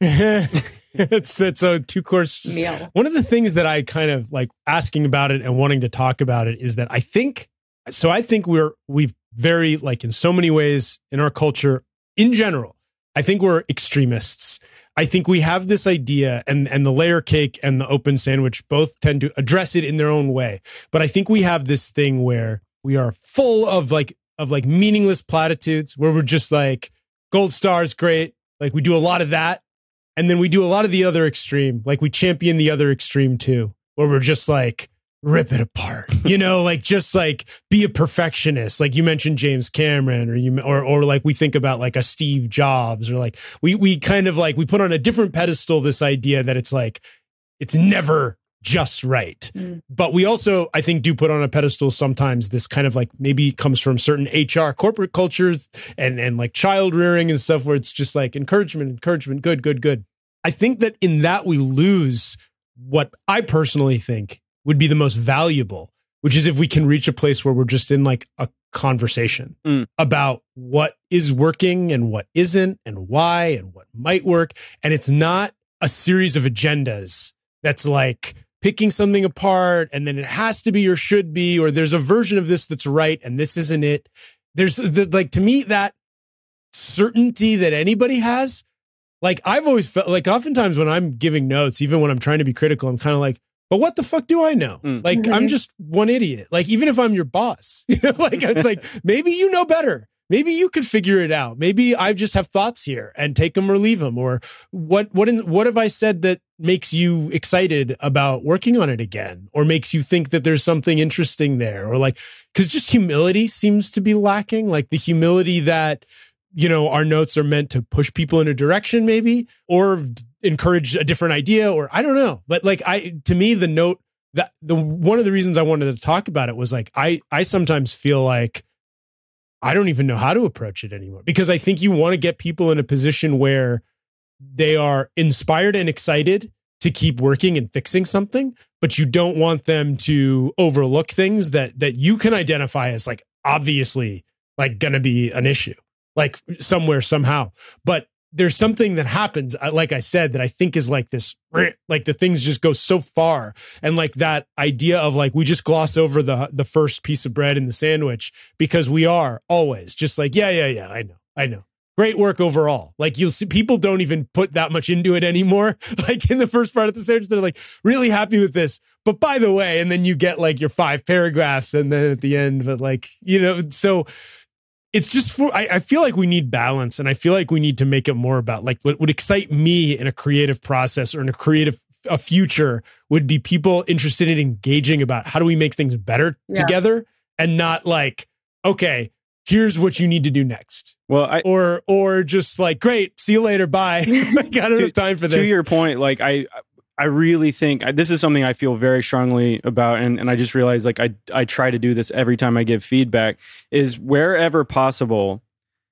it's it's a two course meal. One of the things that I kind of like asking about it and wanting to talk about it is that I think, so I think we're, we've very like in so many ways in our culture in general, I think we're extremists. I think we have this idea and, and the layer cake and the open sandwich both tend to address it in their own way. But I think we have this thing where we are full of like, of like meaningless platitudes where we're just like gold stars, great. Like we do a lot of that. And then we do a lot of the other extreme. Like we champion the other extreme too, where we're just like, rip it apart, you know, like just like be a perfectionist. Like you mentioned James Cameron or you, or, or like we think about like a Steve Jobs or like we, we kind of like, we put on a different pedestal, this idea that it's like, it's never just right. Mm. But we also, I think, do put on a pedestal sometimes this kind of like maybe comes from certain H R corporate cultures and, and like child rearing and stuff where it's just like encouragement, encouragement, good, good, good. I think that in that we lose what I personally think would be the most valuable, which is if we can reach a place where we're just in like a conversation mm. about what is working and what isn't and why and what might work. And it's not a series of agendas that's like picking something apart and then it has to be or should be, or there's a version of this that's right and this isn't it. There's the, like, to me, that certainty that anybody has, like I've always felt like oftentimes when I'm giving notes, even when I'm trying to be critical, I'm kind of like, but what the fuck do I know? Mm. Like, mm-hmm. I'm just one idiot. Like, even if I'm your boss, you know, like, it's like, maybe you know better. Maybe you could figure it out. Maybe I just have thoughts here and take them or leave them. Or what, what, in, what have I said that makes you excited about working on it again? Or makes you think that there's something interesting there? Or like, cause just humility seems to be lacking. Like the humility that, you know, our notes are meant to push people in a direction maybe, or encourage a different idea, or I don't know. But like, I, to me, the note that the, one of the reasons I wanted to talk about it was like, I, I sometimes feel like I don't even know how to approach it anymore, because I think you want to get people in a position where they are inspired and excited to keep working and fixing something, but you don't want them to overlook things that, that you can identify as like, obviously like going to be an issue, like somewhere, somehow. But there's something that happens, like I said, that I think is like this, like the things just go so far. And like that idea of like, we just gloss over the the first piece of bread in the sandwich because we are always just like, yeah, yeah, yeah, I know, I know. Great work overall. Like you'll see people don't even put that much into it anymore. Like in the first part of the sandwich, they're like really happy with this. But by the way, and then you get like your five paragraphs and then at the end, but like, you know, so it's just for, I, I feel like we need balance, and I feel like we need to make it more about like what would excite me in a creative process or in a creative a future would be people interested in engaging about how do we make things better Yeah. together, and not like, okay, here's what you need to do next. Well, I, Or or just like, great, see you later, bye. I got enough time for this. to your point, like I, I really think this is something I feel very strongly about, and, and I just realized like I I try to do this every time I give feedback, is wherever possible,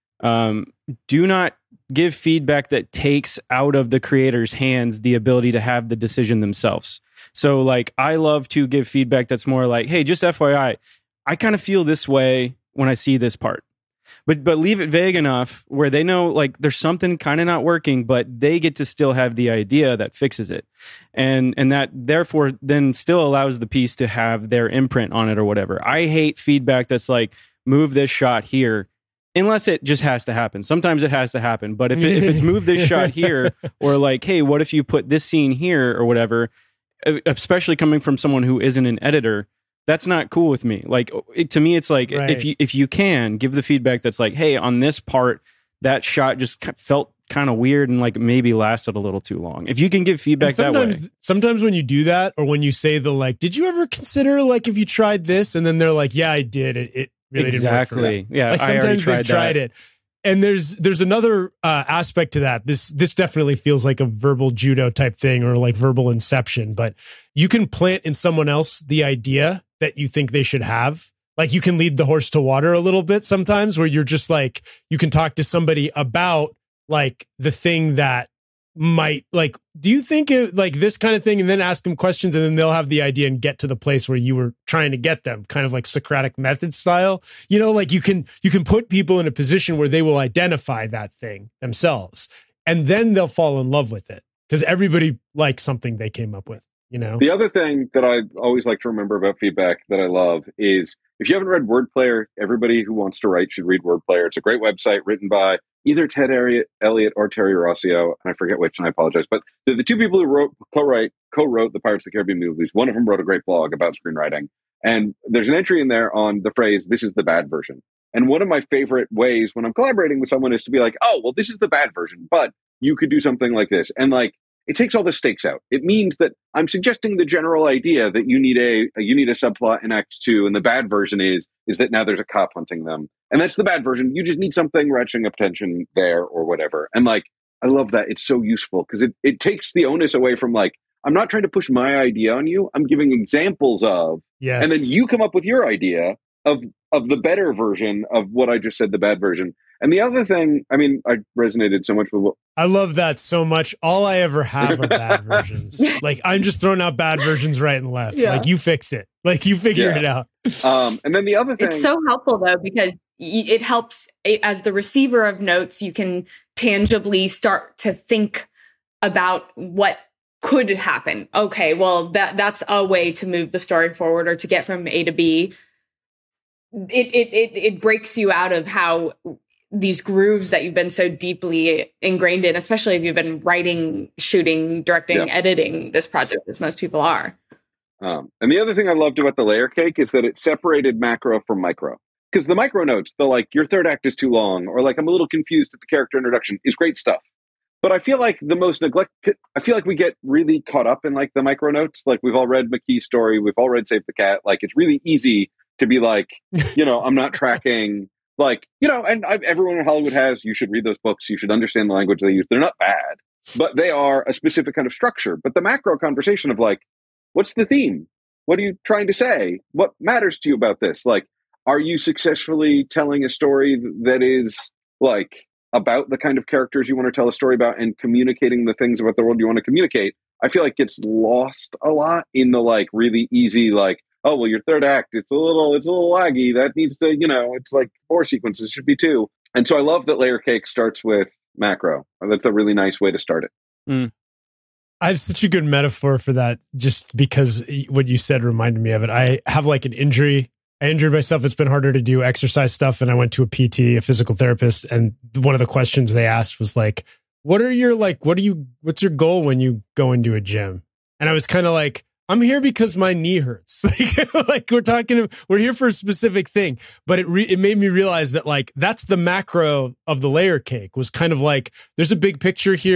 um, do not give feedback that takes out of the creator's hands the ability to have the decision themselves. So like I love to give feedback that's more like, hey, just F Y I, I kind of feel this way when I see this part. But but leave it vague enough where they know like there's something kind of not working, but they get to still have the idea that fixes it. And and that therefore then still allows the piece to have their imprint on it or whatever. I hate feedback that's like, move this shot here, unless it just has to happen. Sometimes it has to happen. But if, it, if it's move this shot here, or like, hey, what if you put this scene here or whatever, especially coming from someone who isn't an editor, that's not cool with me. Like it, to me, it's like Right. if you if you can give the feedback that's like, hey, on this part, that shot just felt kind of weird and like maybe lasted a little too long. If you can give feedback that way. sometimes, sometimes when you do that, or when you say the like, did you ever consider like if you tried this, and then they're like, yeah, I did. It, it really didn't work for me. Exactly. Yeah, Like I already sometimes they've tried tried that. it. And there's there's another uh, aspect to that. This this definitely feels like a verbal judo type thing, or like verbal inception. But you can plant in someone else the idea that you think they should have. Like you can lead the horse to water a little bit sometimes, where you're just like, you can talk to somebody about like the thing that might like, do you think it, like this kind of thing, and then ask them questions, and then they'll have the idea and get to the place where you were trying to get them, kind of like Socratic method style. You know, like you can you can put people in a position where they will identify that thing themselves, and then they'll fall in love with it because everybody likes something they came up with. You know, The other thing that I always like to remember about feedback that I love is if you haven't read Word Player, everybody who wants to write should read Word Player. It's a great website written by either Ted Elliott or Terry Rossio, and I forget which, and I apologize. But they're the two people who wrote, co-write, co-wrote the Pirates of the Caribbean movies. One of them wrote a great blog about screenwriting, and there's an entry in there on the phrase, "This is the bad version." And one of my favorite ways when I'm collaborating with someone is to be like, "Oh, well, this is the bad version, but you could do something like this," and like. It takes all the stakes out. It means that I'm suggesting the general idea that you need a, a you need a subplot in Act Two, and the bad version is is that now there's a cop hunting them, and that's the bad version. You just need something ratcheting up tension there or whatever. And like, I love that. It's so useful because it it takes the onus away from like, I'm not trying to push my idea on you. I'm giving examples of, yes, and then you come up with your idea of of the better version of what I just said, the bad version. And the other thing, I mean, I resonated so much with what I love that so much. All I ever have are bad versions. Like I'm just throwing out bad versions right and left. Yeah. Like you fix it. Like you figure Yeah. it out. um and then the other thing It's so helpful though, because y- it helps eh, as the receiver of notes, you can tangibly start to think about what could happen. Okay, well that that's a way to move the story forward or to get from A to B. It it it, it breaks you out of how these grooves that you've been so deeply ingrained in, especially if you've been writing, shooting, directing, Yeah. editing this project, as most people are. Um, and the other thing I loved about the layer cake is that it separated macro from micro. Because the micro notes, the like, your third act is too long, or like, I'm a little confused at the character introduction, is great stuff. But I feel like the most neglect, I feel like we get really caught up in like the micro notes. Like we've all read McKee's story, we've all read Save the Cat. Like it's really easy to be like, you know, I'm not tracking, like, you know, and I've, everyone in Hollywood has, you should read those books, you should understand the language they use. They're not bad, but they are a specific kind of structure. But the macro conversation of like, what's the theme? What are you trying to say? What matters to you about this? Like, are you successfully telling a story that is like about the kind of characters you want to tell a story about and communicating the things about the world you want to communicate? I feel like gets lost a lot in the like really easy, like, oh, well, your third act, it's a little, it's a little laggy. That needs to, you know, it's like four sequences, should be two. And so I love that Layer Cake starts with macro. That's a really nice way to start it. Mm. I have such a good metaphor for that just because what you said reminded me of it. I have like an injury. I injured myself. It's been harder to do exercise stuff. And I went to a P T, a physical therapist. And one of the questions they asked was like, what are your, like, what do you, what's your goal when you go into a gym? And I was kind of like, I'm here because my knee hurts. Like, like we're talking, we're here for a specific thing, but it re, it made me realize that like, that's the macro of the layer cake was kind of like, there's a big picture here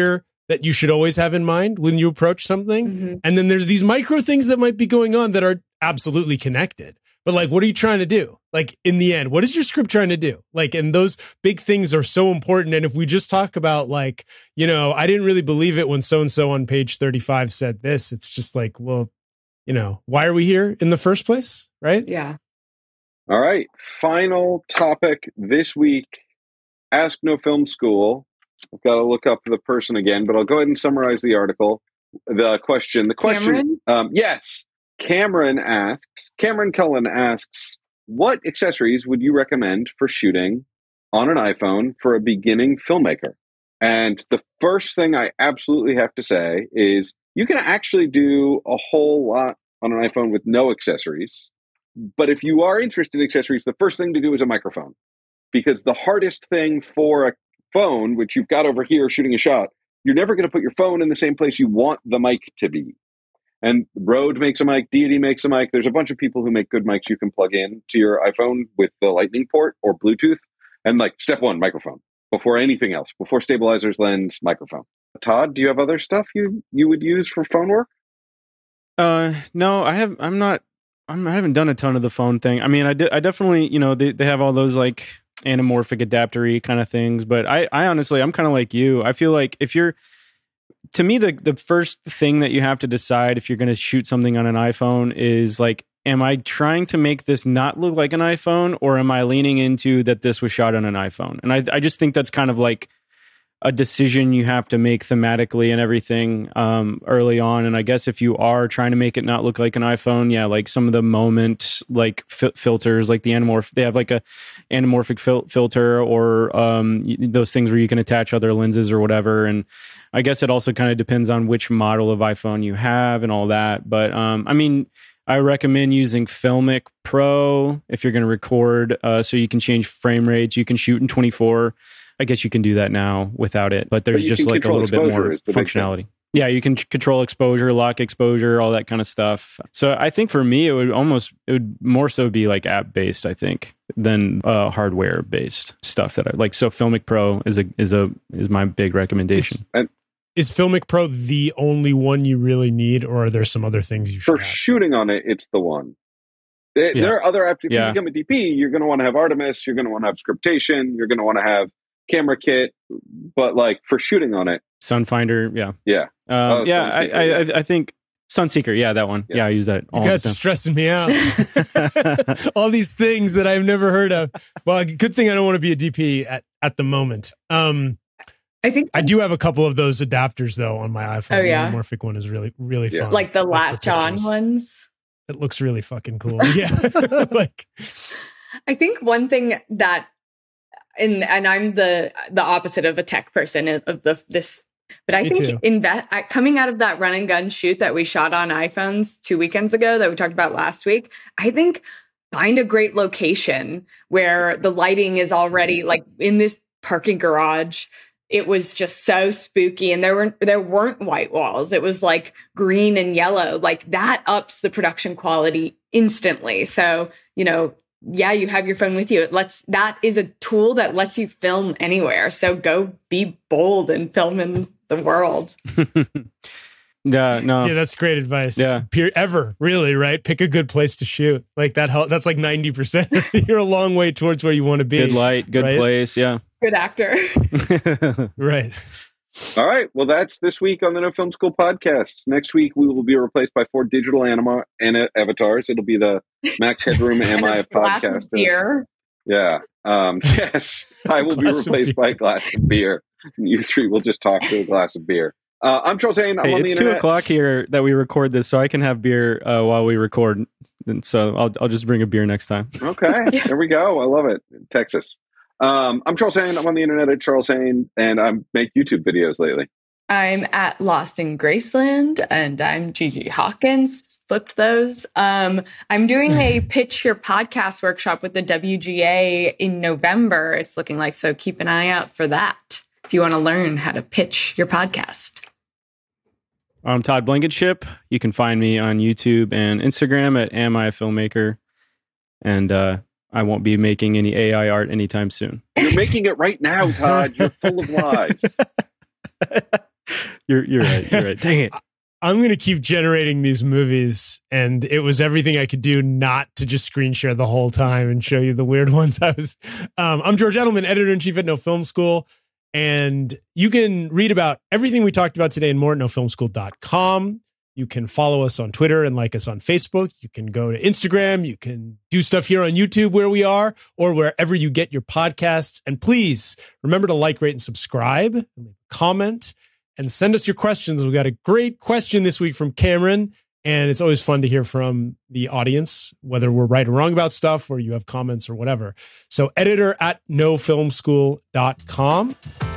that you should always have in mind when you approach something. Mm-hmm. And then there's these micro things that might be going on that are absolutely connected. But like, what are you trying to do? Like in the end, what is your script trying to do? Like, and those big things are so important. And if we just talk about like, you know, I didn't really believe it when so-and-so on page thirty-five said this, it's just like, well, you know, why are we here in the first place? Right? Yeah. All right. Final topic this week. Ask No Film School. I've got to look up the person again, but I'll go ahead and summarize the article. The question, the question. Cameron? Um, yes. Cameron asks, Cameron Cullen asks, what accessories would you recommend for shooting on an iPhone for a beginning filmmaker? And the first thing I absolutely have to say is you can actually do a whole lot on an iPhone with no accessories. But if you are interested in accessories, the first thing to do is a microphone. Because the hardest thing for a phone, which you've got over here shooting a shot, you're never going to put your phone in the same place you want the mic to be. And Rode makes a mic, Deity makes a mic. There's a bunch of people who make good mics you can plug in to your iPhone with the Lightning port or Bluetooth. And like step one, microphone. Before anything else. Before stabilizers, lens, microphone. Todd, do you have other stuff you, you would use for phone work? Uh, no, I have. I'm not. I'm, I haven't done a ton of the phone thing. I mean, I, de- I definitely, you know, they, they have all those like anamorphic adapter-y kind of things. But I, I honestly, I'm kind of like you. I feel like if you're, to me, the the first thing that you have to decide if you're going to shoot something on an iPhone is like, am I trying to make this not look like an iPhone, or am I leaning into that this was shot on an iPhone? And I, I just think that's kind of like a decision you have to make thematically and everything um, early on. And I guess if you are trying to make it not look like an iPhone, yeah, like some of the moment like fi- filters, like the anamorph, they have like a anamorphic fil- filter or um, those things where you can attach other lenses or whatever. And I guess it also kind of depends on which model of iPhone you have and all that. But um, I mean, I recommend using Filmic Pro if you're going to record, uh, so you can change frame rates. You can shoot in twenty-four. I guess you can do that now without it, but there's But just like a little bit more functionality. Yeah, you can control exposure, lock exposure, all that kind of stuff. So I think for me, it would almost, it would more so be like app based, I think, than uh, hardware based stuff that I like. So Filmic Pro is a is a is my big recommendation. Is, and, is Filmic Pro the only one you really need, or are there some other things you should for have? shooting on it? It's the one. There, Yeah. there are other apps. If Yeah. you become a D P, you're going to want to have Artemis. You're going to want to have Scriptation. You're going to want to have Camera Kit. But like for shooting on it, Sunfinder, yeah, yeah, um, Oh, yeah. I, Sunseeker, I, yeah. I I think Sunseeker, yeah, that one. Yeah. Yeah, I use that all You guys the are time. stressing me out. All these things that I've never heard of. Well, good thing I don't want to be a D P at, at the moment. Um, I think I do have a couple of those adapters though on my iPhone. Oh, yeah? The anamorphic one is really, really Yeah. fun. like the for latch on pictures. ones. It looks really fucking cool. Yeah. Like, I think one thing that, and and I'm the the opposite of a tech person of the this, but I Me think too. inve- coming out of that run and gun shoot that we shot on iPhones two weekends ago that we talked about last week, I think find a great location where the lighting is already like in this parking garage. It was just so spooky, and there weren't there weren't white walls. It was like green and yellow. Like that ups the production quality instantly. So, you know, yeah, you have your phone with you. It lets that is a tool that lets you film anywhere. So go be bold and film in the world. Yeah, no, yeah, that's great advice. Yeah. Peer, ever, really, right? Pick a good place to shoot. Like that help, that's like ninety percent. You're a long way towards where you want to be. good light, good right? place. Yeah. Good actor. Right. All right. Well, that's this week on the No Film School podcast. Next week, we will be replaced by four digital anima and avatars. It'll be the Max Headroom Am I a Glass podcast? of beer. Yeah. Um, yes. I will be Glass of replaced by a glass of beer. And you three will just talk to a glass of beer. Uh, I'm Charles Hain. I'm Hey, on it's the two internet. o'clock here that we record this, so I can have beer uh, while we record. And so I'll I'll just bring a beer next time. Okay. Yeah. There we go. I love it. Texas. Um, I'm Charles Hain. I'm on the internet at Charles Hain, and I make YouTube videos lately. I'm at Lost in Graceland, and I'm Gigi Hawkins. Flipped those. Um, I'm doing a pitch your podcast workshop with the W G A in November. It's looking like, so keep an eye out for that if you want to learn how to pitch your podcast. I'm Todd Blankenship. You can find me on YouTube and Instagram at Am I a Filmmaker, and uh, I won't be making any A I art anytime soon. You're making it right now, Todd. You're full of lies. You're you're right. You're right. Dang it. I'm going to keep generating these movies, and it was everything I could do not to just screen share the whole time and show you the weird ones. I was, um, I'm George Edelman, editor-in-chief at No Film School, and you can read about everything we talked about today and more at no film school dot com. You can follow us on Twitter and like us on Facebook. You can go to Instagram. You can do stuff here on YouTube where we are, or wherever you get your podcasts. And please remember to like, rate, and subscribe, and leave a comment, and send us your questions. We got a great question this week from Cameron, and it's always fun to hear from the audience, whether we're right or wrong about stuff, or you have comments or whatever. So editor at no film school dot com.